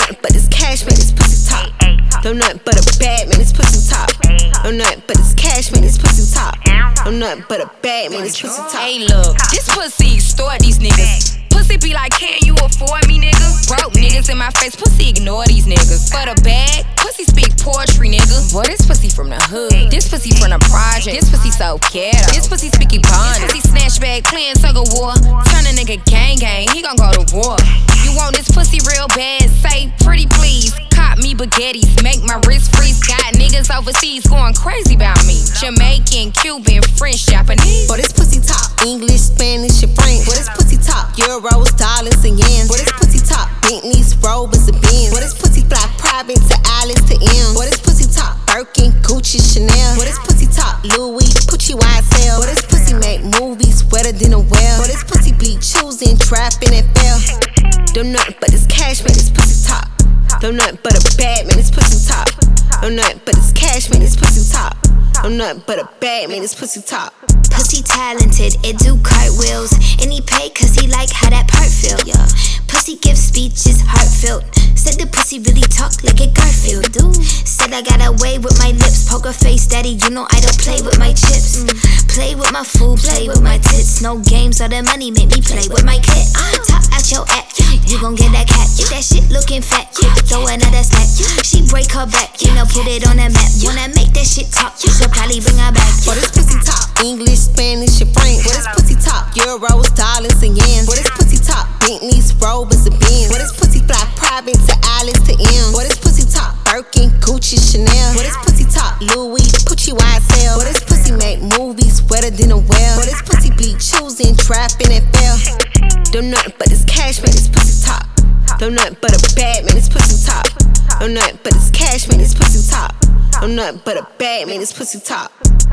nothing but this cash, man, this pussy top. Don't nothing but a bad man, this pussy top. Don't nothing but this cash, man, this pussy top. Don't nothing but a bad man, this pussy top. Hey, look, this pussy extort these niggas. Pussy be like, can you afford me, nigga? Broke niggas in my face, pussy ignore these niggas. For the bag, pussy speak poetry, nigga. Boy, this pussy from the hood. This pussy from the project. This pussy so ghetto. This pussy speak Ebonics. This pussy snatch bag, playing tug of war. Turn a nigga gang, he gon' go to war. You want this pussy real bad? Say pretty please. Cop me baguettes, make my wrist freeze. Got niggas overseas going crazy about me. Jamaican, Cuban, French, Japanese. Boy, this pussy top. English, Spanish, and French. Boy, this pussy top. Euros, dollars, and yens. Boy, this pussy top. Bentleys, Rovers, and Benz. Boy, this pussy fly private to Alice to M. Boy, this pussy top. Birkin, Gucci, Chanel. Boy, this pussy top. Louis, Pucci, YSL. Boy, this pussy make movies wetter than a well. Boy, this pussy bleed, choosing, trapping, and fell. Don't nothing but this cash, man, this pussy top. Don't nothing but a bad man, this pussy top. Don't nothing but this cash, man, this pussy top. Don't nothing but a bad man, this pussy top. Pussy talented, it do cartwheels. And he pay cause he like how that part feel. Yeah. Pussy give speeches heartfelt. Said the pussy really talk like a Garfield. Said I got away with my lips. Poker face daddy, you know I don't play with my chips. Play with my food, play with my tits. No games or the money make me play with my kid. Top out your app, you gon' get that cat. That shit looking fat, throw another stack. She break her back, you know put it on the map. Wanna make that shit talk, you should probably bring her back. Boy, this pussy top. English, Spanish, and French. Boy, this pussy top. Euros, dollars, and yens. Boy, this pussy top. Bentleys, Rovers, and Benz. Boy, this pussy fly private to Alice to M. Boy, this pussy top. Birkin, Gucci, Chanel. Boy, this pussy top. Louis, Pucci, YSL. Boy, this pussy make movies wetter than a well. Boy, this pussy bleed, choosing, trapping, and fell. Don't nothing but this cash, man, this pussy top. Don't nothing but a bad man, this pussy top. Don't nothing but this cash, man, this pussy top. Don't nothing but a bad man, this pussy top.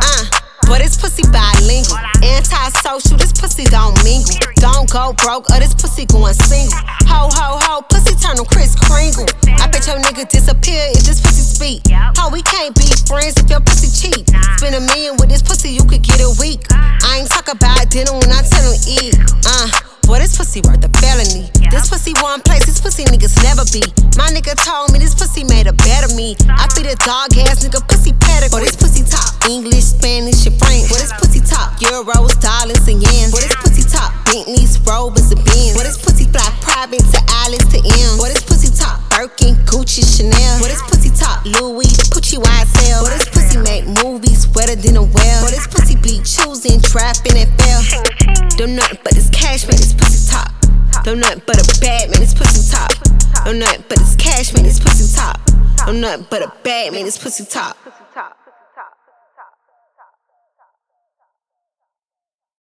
But this pussy bilingual, anti-social, this pussy don't mingle. Don't go broke or this pussy going single. Ho, ho, ho, pussy turn on Kris Kringle. I bet your nigga disappear if this pussy speak. Ho, we can't be friends if your pussy cheap. Spend $1 million with this pussy, you could get a week. I ain't talk about dinner when I tell him eat. Boy, this pussy worth a felony. This pussy one place, this pussy niggas never be. My nigga told me this pussy made a better me. I feed a dog ass nigga pussy pedigree. Boy, this pussy top. English, Spanish, and French. Boy, this pussy top. Euros, dollars, and yens. Boy, this pussy top. Bentleys, Rovers, and Benz. Boy, this pussy fly private to Alice to M. Boy, this pussy top. Birkin, Gucci, Chanel. Boy, this pussy top. Louis, Pucci, YSL. Boy, this pussy make movies wetter than a well. Boy, this pussy bleed, choosing, trapping, and fell. Don't nothing but this cash, man, this pussy top. Don't nothing but a bad man, this pussy top. Don't nothing but this cash, man, this pussy top. Don't nothing but a bad man, this pussy top.